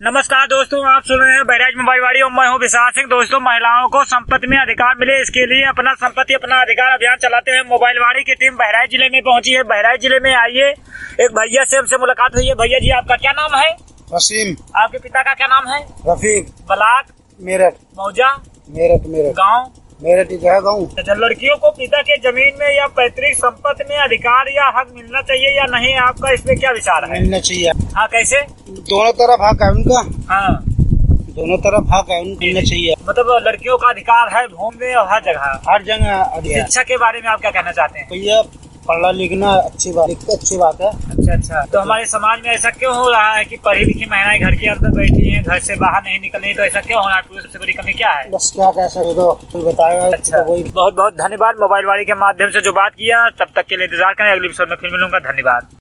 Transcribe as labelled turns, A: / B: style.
A: नमस्कार दोस्तों, आप सुन रहे हैं बहराइच मोबाइल और मैं हूं विशाल सिंह। दोस्तों, महिलाओं को संपत्ति में अधिकार मिले, इसके लिए अपना संपत्ति अपना अधिकार अभियान चलाते हुए मोबाइलवाड़ी की टीम बहराइच जिले में पहुंची है। बहराइच जिले में आइए, एक भैया से हमसे मुलाकात हुई है। भैया जी, आपका क्या नाम है?
B: वसीम।
A: आपके पिता का क्या नाम है?
B: रफीक।
A: ब्लाक
B: मेरठ।
A: मौजा
B: मेरठ
A: गाँव
B: मेरठ गाँव।
A: अच्छा, लड़कियों को पिता के जमीन में या पैतृक संपत्ति में अधिकार या हक मिलना चाहिए या नहीं, आपका इसमें क्या विचार है?
B: मिलना चाहिए।
A: हाँ, कैसे?
B: दोनों तरफ हक है उनका।
A: हाँ,
B: दोनों तरफ हक है उनको, मिलना चाहिए।
A: मतलब लड़कियों का अधिकार है घूमने और हर जगह। शिक्षा के बारे में आप क्या कहना चाहते हैं?
B: भैया, पढ़ना लिखना अच्छी बात है।
A: अच्छा, तो हमारे समाज में ऐसा क्यों हो रहा है कि पढ़ी लिखी महिलाएं घर के अंदर बैठी हैं, घर से बाहर नहीं निकल रही? तो ऐसा क्यों हो रहा है? सबसे बड़ी कमी क्या है?
B: बस क्या कह सकते हो, कोई बताएगा।
A: अच्छा, बहुत बहुत धन्यवाद। मोबाइलवाड़ी के माध्यम से जो बात किया, तब तक के लिए इंतजार करें। अगली एपिसोड में फिर मिलूंगा। धन्यवाद।